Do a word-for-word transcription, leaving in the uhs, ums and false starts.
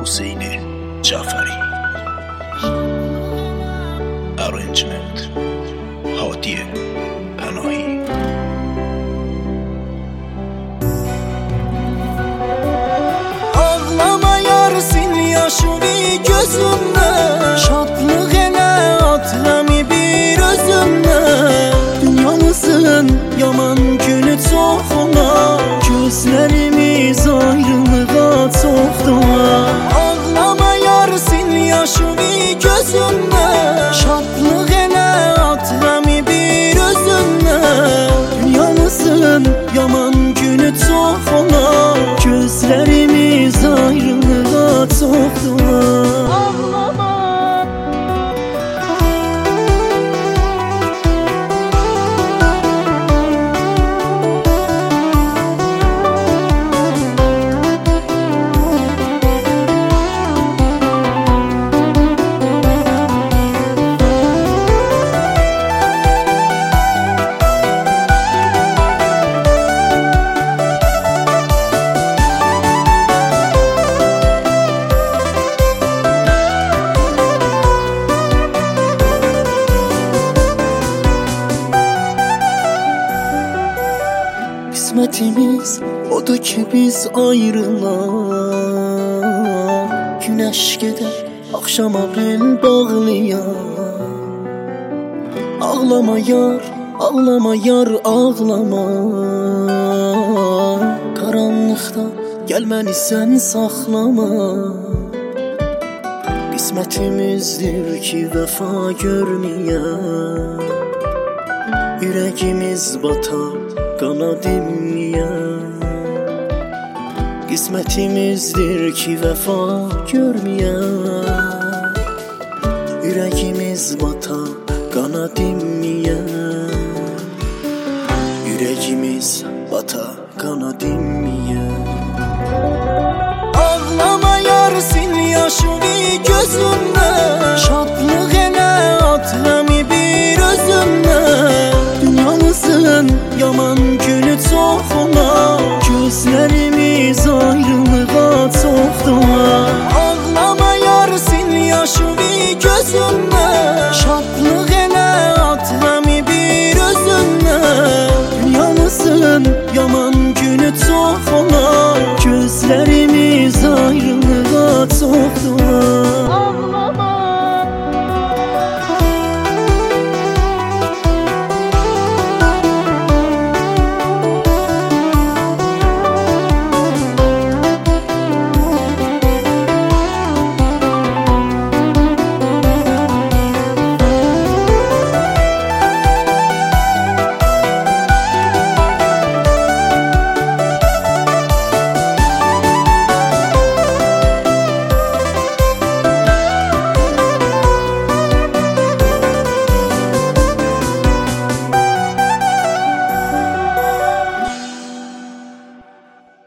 Hüseyni Caferi. Arrangement Hadiye Panahi. Ağlama yar, sil yaşını gözümden. Şadlıq elə atləmi bir özümdən. Dünyamızın yaman günü çox ola, gözlərimiz ayrılığa çoxdur. Ağlama yar, sil yaşını gözümdən. Şadlıq elə atləmi bir özümdən. Dünyamızın yaman günü çox ola, gözlərimiz ayrılığa çoxdur. Ağlama. Qismətimiz odur ki biz ayrılar. Günəş gedər, axşama bel bağlayar. Ağlama yar, ağlama yar, ağlama. Qaranlıqda gəl məni sən saxlama. Qismətimizdir ki vəfa görməyən. Ürəyimiz batar, qana dinməyən. Qismətimizdir ki vəfa görməyən. Ürəyimiz batar, qana dinməyən. Ürəyimiz batar, qana dinməyən. Ağlama yar, sil yaşını gözümdən. Şadlıq elə atləmi bir özümdən. Dünyamızın yaman günü çox ola, gözlərimiz ayrılığa çoxdur. Ağlama yar, sil yaşını gözümdən. Şadlıq elə atləmi bir özümdən. Dünyamızın yaman günü çox